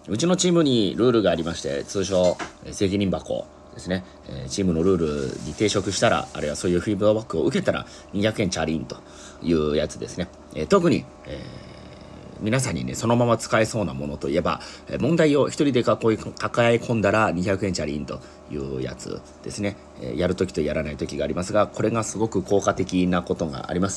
うちのチームにルールがありまして、通称責任箱ですね。チームのルールに抵触したら、あるいはそういうフィードバックを受けたら200円チャリンというやつですね。特に、皆さんにねそのまま使えそうなものといえば、問題を一人で抱え込んだら200円チャリンというやつですね。やるときとやらないときがありますが、これがすごく効果的なことがあります。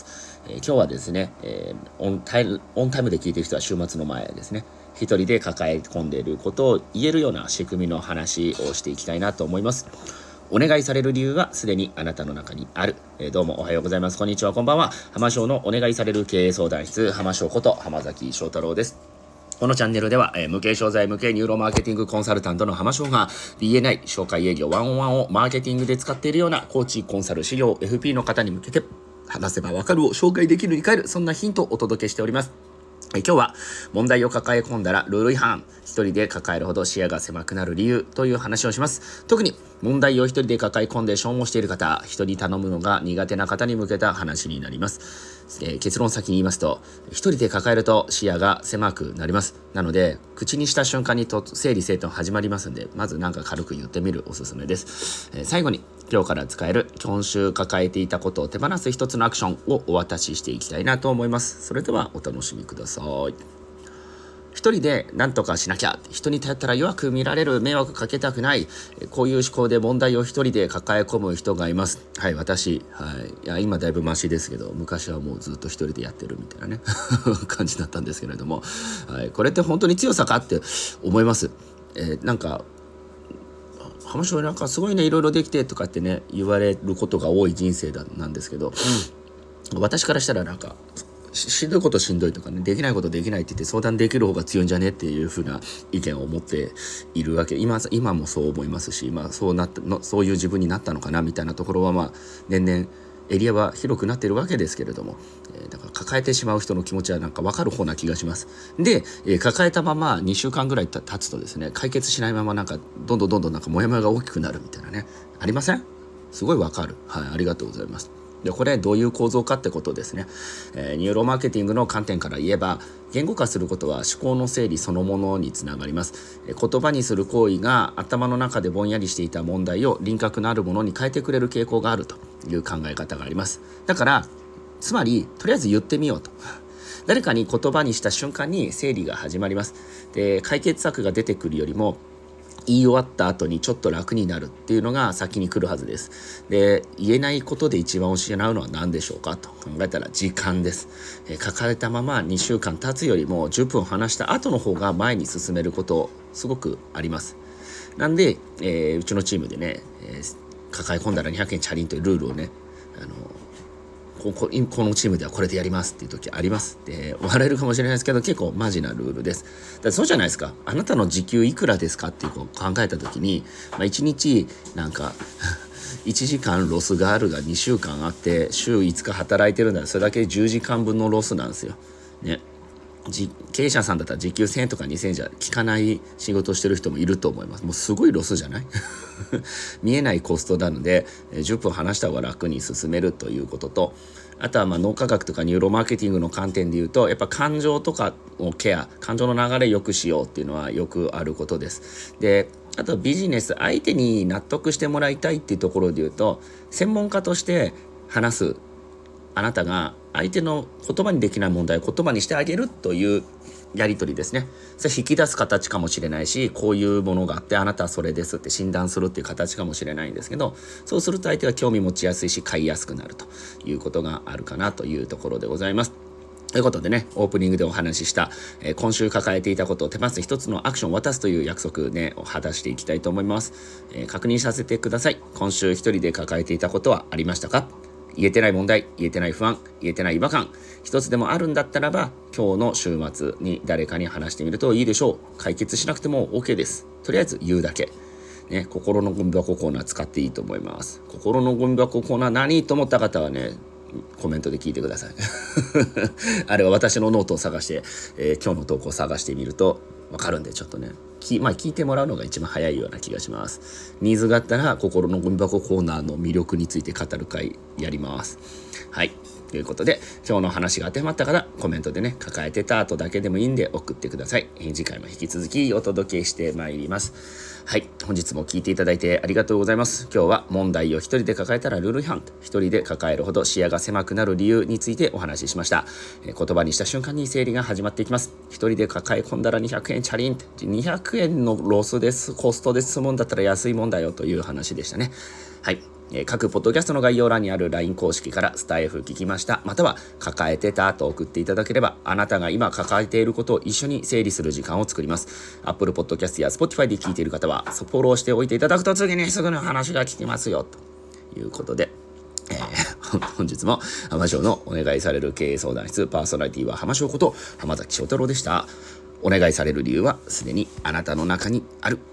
今日はですね、オンタイムで聞いてる人は週末の前ですね、一人で抱え込んでいることを言えるような仕組みの話をしていきたいなと思います。お願いされる理由はすでにあなたの中にある。どうもおはようございます。こんにちは、こんばんは。浜翔のお願いされる経営相談室、浜翔こと浜崎翔太郎です。このチャンネルでは、無形商材無形ニューロマーケティングコンサルタントの浜翔が BNI 紹介営業ワンオンワンをマーケティングで使っているようなコーチコンサル資料 FP の方に向けて、話せばわかるを紹介できるに変える、そんなヒントをお届けしております。今日は問題を抱え込んだらルール違反、一人で抱えるほど視野が狭くなる理由という話をします。特に問題を一人で抱え込んで消耗している方、人に頼むのが苦手な方に向けた話になります。結論先に言いますと、一人で抱えると視野が狭くなります。なので口にした瞬間に整理整頓始まりますんで、まずなんか軽く言ってみるおすすめです。最後に今日から使える今週抱えていたことを手放す一つのアクションをお渡ししていきたいなと思います。それではお楽しみください。一人で何とかしなきゃ、人に頼ったら弱く見られる、迷惑かけたくない、こういう思考で問題を一人で抱え込む人がいます。はい、私、いや今だいぶマシですけど、昔はもうずっと一人でやってるみたいなね感じだったんですけれども、これって本当に強さかって思います。なんか浜翔なんかすごいね、いろいろできてとかってね言われることが多い人生なんですけど、私からしたらなんかしんどいことしんどいとかね、できないことできないって言って相談できる方が強いんじゃねっていう風な意見を持っているわけ。今もそう思いますし、そういう自分になったのかなみたいなところは年々エリアは広くなっているわけですけれども、だから抱えてしまう人の気持ちはなんか分かる方な気がします。で、抱えたまま2週間ぐらい経つとですね、解決しないままなんかどんどんなんかモヤモヤが大きくなるみたいなね、ありません？すごい分かる。はい、ありがとうございます。でこれどういう構造かってことですね。ニューロマーケティングの観点から言えば、言語化することは思考の整理そのものにつながります。言葉にする行為が頭の中でぼんやりしていた問題を輪郭のあるものに変えてくれる傾向があるという考え方があります。だからつまりとりあえず言ってみようと、誰かに言葉にした瞬間に整理が始まります。で解決策が出てくるよりも言い終わった後にちょっと楽になるっていうのが先に来るはずです。で言えないことで一番失うのは何でしょうかと考えたら時間です。抱えたまま2週間経つよりも10分話した後の方が前に進めることすごくあります。なんで、うちのチームでね、抱え込んだら200円チャリンというルールをね、このチームではこれでやりますっていう時ありますって笑えるかもしれないですけど、結構マジなルールです。だからそうじゃないですか。あなたの時給いくらですかっていう考えた時に、1日なんか1時間ロスがあるが2週間あって週5日働いてるんだら、それだけで10時間分のロスなんですよね。経営者さんだったら時給1000円とか2000円じゃ効かない仕事をしてる人もいると思います。もうすごいロスじゃない見えないコストなので、10分話した方が楽に進めるということと、あとは脳科学とかニューロマーケティングの観点でいうと、やっぱ感情とかを感情の流れを良くしようっていうのはよくあることです。であとビジネス、相手に納得してもらいたいっていうところでいうと、専門家として話すあなたが相手の言葉にできない問題を言葉にしてあげるというやり取りですね。それ引き出す形かもしれないし、こういうものがあってあなたはそれですって診断するっていう形かもしれないんですけど、そうすると相手が興味持ちやすいし買いやすくなるということがあるかなというところでございます。ということでね、オープニングでお話しした、今週抱えていたことを手放す一つのアクションを渡すという約束ねを果たしていきたいと思います。確認させてください。今週一人で抱えていたことはありましたか？言えてない問題、言えてない不安、言えてない違和感、一つでもあるんだったらば、今日の週末に誰かに話してみるといいでしょう。解決しなくても OK です。とりあえず言うだけ。ね、心のゴミ箱コーナー使っていいと思います。心のゴミ箱コーナー何と思った方はね、コメントで聞いてくださいあれは私のノートを探して、今日の投稿を探してみると分かるんで、ちょっとね聞いてもらうのが一番早いような気がします。ニーズがあったら心のゴミ箱コーナーの魅力について語る会やります。はい、 いうことで、今日の話が当てはまった方、コメントでね、抱えてた後だけでもいいんで送ってください。次回も引き続きお届けしてまいります。はい、本日も聞いていただいてありがとうございます。今日は問題を一人で抱えたらルール違反、一人で抱えるほど視野が狭くなる理由についてお話ししました。言葉にした瞬間に整理が始まっていきます。一人で抱え込んだら200円チャリンって、200円のロスです、コストで済むんだったら安いもんだよという話でしたね。はい。各ポッドキャストの概要欄にある LINE 公式からスタイフ聞きました、または抱えてたと送っていただければ、あなたが今抱えていることを一緒に整理する時間を作ります。Apple Podcast や Spotify で聞いている方はフォローしておいていただくと次にすぐの話が聞きますよということで、本日も浜翔のお願いされる経営相談室、パーソナリティは浜翔こと浜崎翔太郎でした。お願いされる理由はすでにあなたの中にある。